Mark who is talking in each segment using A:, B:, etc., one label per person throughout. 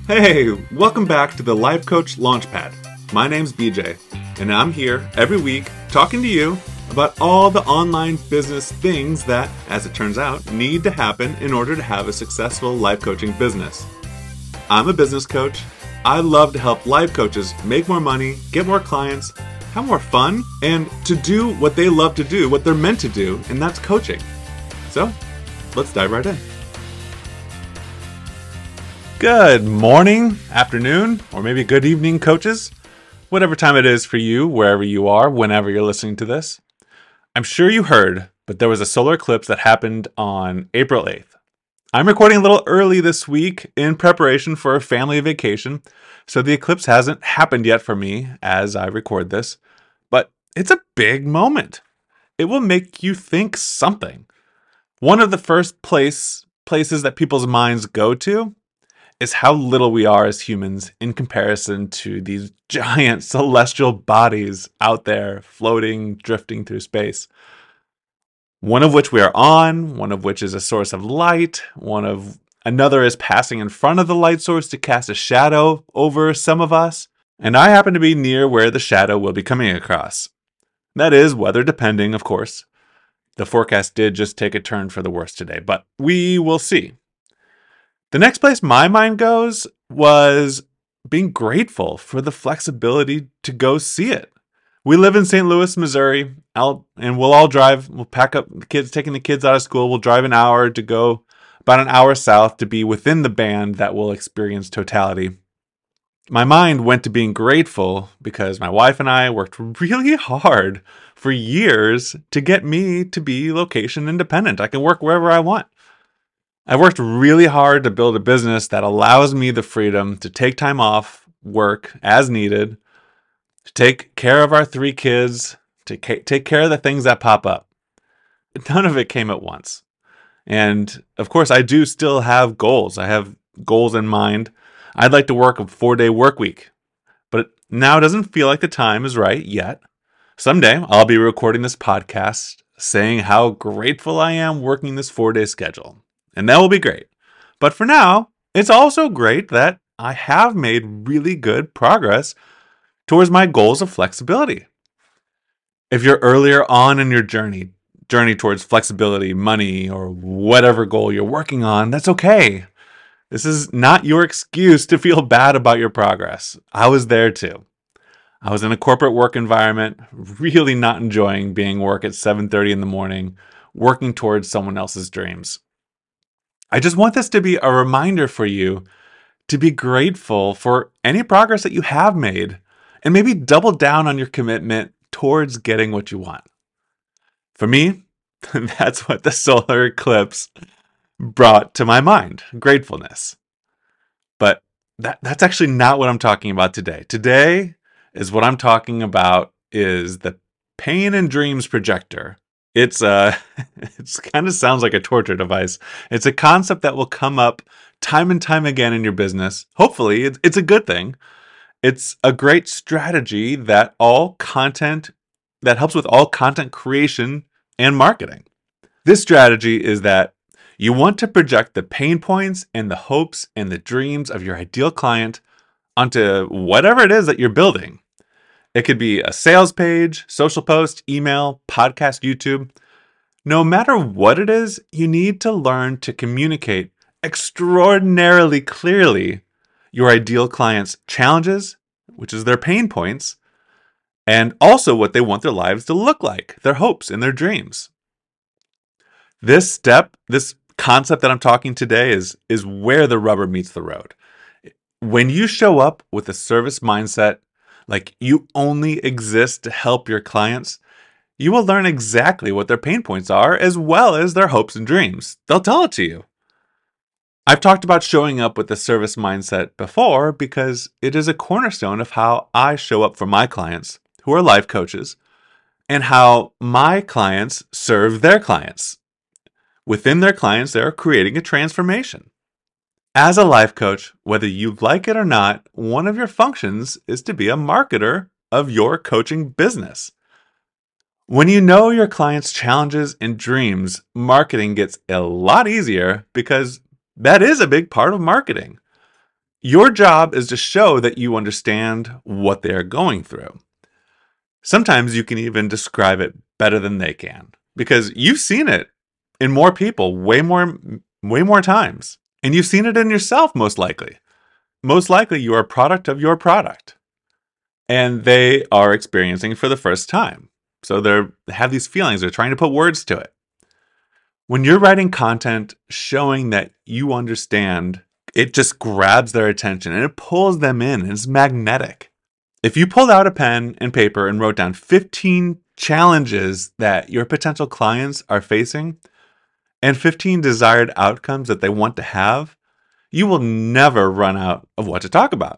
A: Hey, welcome back to the Life Coach Launchpad. My name's BJ, and I'm here every week talking to you about all the online business things that, as it turns out, need to happen in order to have a successful life coaching business. I'm a business coach. I love to help life coaches make more money, get more clients, have more fun, and to do what they love to do, what they're meant to do, and that's coaching. So, let's dive right in. Good morning, afternoon, or maybe good evening, coaches. Whatever time it is for you, wherever you are, whenever you're listening to this. I'm sure you heard, but there was a solar eclipse that happened on April 8th. I'm recording a little early this week in preparation for a family vacation, so the eclipse hasn't happened yet for me as I record this, but it's a big moment. It will make you think something. One of the first places that people's minds go to is how little we are as humans in comparison to these giant celestial bodies out there floating, drifting through space. One of which we are on, one of which is a source of light, another is passing in front of the light source to cast a shadow over some of us, and I happen to be near where the shadow will be coming across. That is weather depending, of course. The forecast did just take a turn for the worse today, but we will see. The next place my mind goes was being grateful for the flexibility to go see it. We live in St. Louis, Missouri, and we'll all drive. We'll pack up the kids, taking the kids out of school. We'll drive an hour to go about an hour south to be within the band that will experience totality. My mind went to being grateful because my wife and I worked really hard for years to get me to be location independent. I can work wherever I want. I've worked really hard to build a business that allows me the freedom to take time off work as needed, to take care of our 3 kids, to take care of the things that pop up. None of it came at once. And of course, I do still have goals. I have goals in mind. I'd like to work a 4-day work week, but now it doesn't feel like the time is right yet. Someday I'll be recording this podcast saying how grateful I am working this 4-day schedule. And that will be great. But for now, it's also great that I have made really good progress towards my goals of flexibility. If you're earlier on in your journey towards flexibility, money, or whatever goal you're working on, that's okay. This is not your excuse to feel bad about your progress. I was there too. I was in a corporate work environment, really not enjoying being work at 7:30 in the morning, working towards someone else's dreams. I just want this to be a reminder for you to be grateful for any progress that you have made and maybe double down on your commitment towards getting what you want. For me, that's what the solar eclipse brought to my mind, gratefulness. But that's actually not what I'm talking about today. Today is what I'm talking about is the Pain and Dreams projector. It's kind of sounds like a torture device. It's a concept that will come up time and time again in your business. Hopefully, it's a good thing. It's a great strategy that helps with all content creation and marketing. This strategy is that you want to project the pain points and the hopes and the dreams of your ideal client onto whatever it is that you're building. It could be a sales page, social post, email, podcast, YouTube. No matter what it is, you need to learn to communicate extraordinarily clearly your ideal client's challenges, which is their pain points, and also what they want their lives to look like, their hopes and their dreams. This concept that I'm talking today is where the rubber meets the road. When you show up with a service mindset, like you only exist to help your clients, you will learn exactly what their pain points are as well as their hopes and dreams. They'll tell it to you. I've talked about showing up with a service mindset before because it is a cornerstone of how I show up for my clients who are life coaches and how my clients serve their clients. Within their clients, they are creating a transformation. As a life coach, whether you like it or not, one of your functions is to be a marketer of your coaching business. When you know your clients' challenges and dreams, marketing gets a lot easier because that is a big part of marketing. Your job is to show that you understand what they are going through. Sometimes you can even describe it better than they can because you've seen it in more people way more times. And you've seen it in yourself, most likely. Most likely, you are a product of your product. And they are experiencing it for the first time. So they have these feelings. They're trying to put words to it. When you're writing content showing that you understand, it just grabs their attention and it pulls them in. And it's magnetic. If you pulled out a pen and paper and wrote down 15 challenges that your potential clients are facing and 15 desired outcomes that they want to have, you will never run out of what to talk about.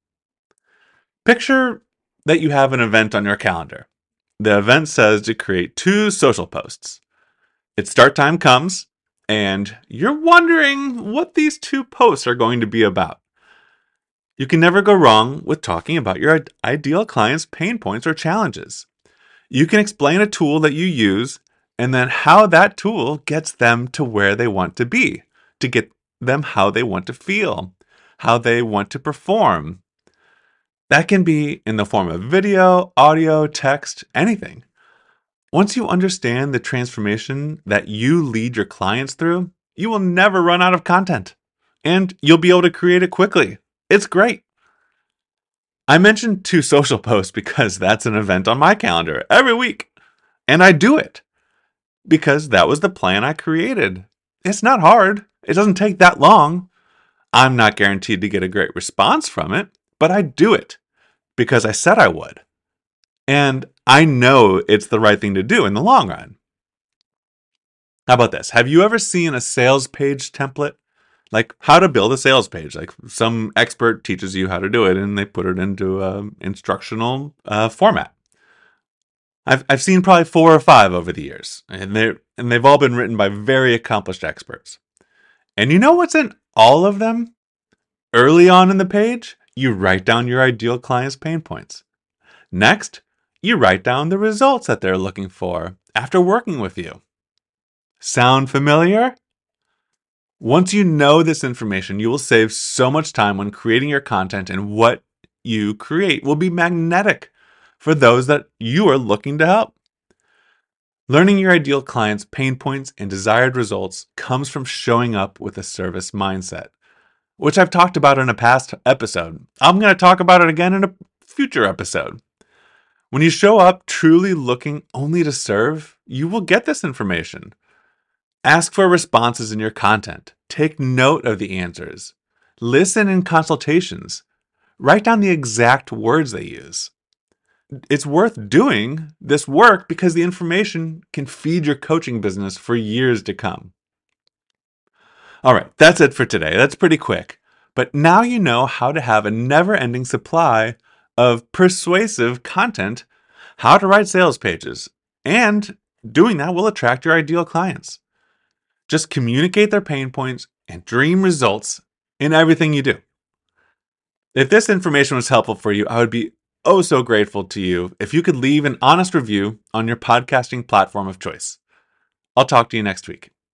A: Picture that you have an event on your calendar. The event says to create 2 social posts. Its start time comes, and you're wondering what these 2 posts are going to be about. You can never go wrong with talking about your ideal client's pain points or challenges. You can explain a tool that you use and then how that tool gets them to where they want to be, to get them how they want to feel, how they want to perform. That can be in the form of video, audio, text, anything. Once you understand the transformation that you lead your clients through, you will never run out of content. And you'll be able to create it quickly. It's great. I mentioned 2 social posts because that's an event on my calendar every week. And I do it because that was the plan I created. It's not hard. It doesn't take that long. I'm not guaranteed to get a great response from it, but I do it because I said I would. And I know it's the right thing to do in the long run. How about this? Have you ever seen a sales page template? Like how to build a sales page. Like some expert teaches you how to do it and they put it into an instructional format. I've seen probably 4 or 5 over the years, and they've all been written by very accomplished experts. And you know what's in all of them? Early on in the page, you write down your ideal client's pain points. Next, you write down the results that they're looking for after working with you. Sound familiar? Once you know this information, you will save so much time when creating your content, and what you create will be magnetic for those that you are looking to help. Learning your ideal client's pain points and desired results comes from showing up with a service mindset, which I've talked about in a past episode. I'm going to talk about it again in a future episode. When you show up truly looking only to serve, you will get this information. Ask for responses in your content. Take note of the answers. Listen in consultations. Write down the exact words they use. It's worth doing this work because the information can feed your coaching business for years to come. All right, that's it for today. That's pretty quick. But now you know how to have a never-ending supply of persuasive content, how to write sales pages, and doing that will attract your ideal clients. Just communicate their pain points and dream results in everything you do. If this information was helpful for you, I would be so grateful to you if you could leave an honest review on your podcasting platform of choice. I'll talk to you next week.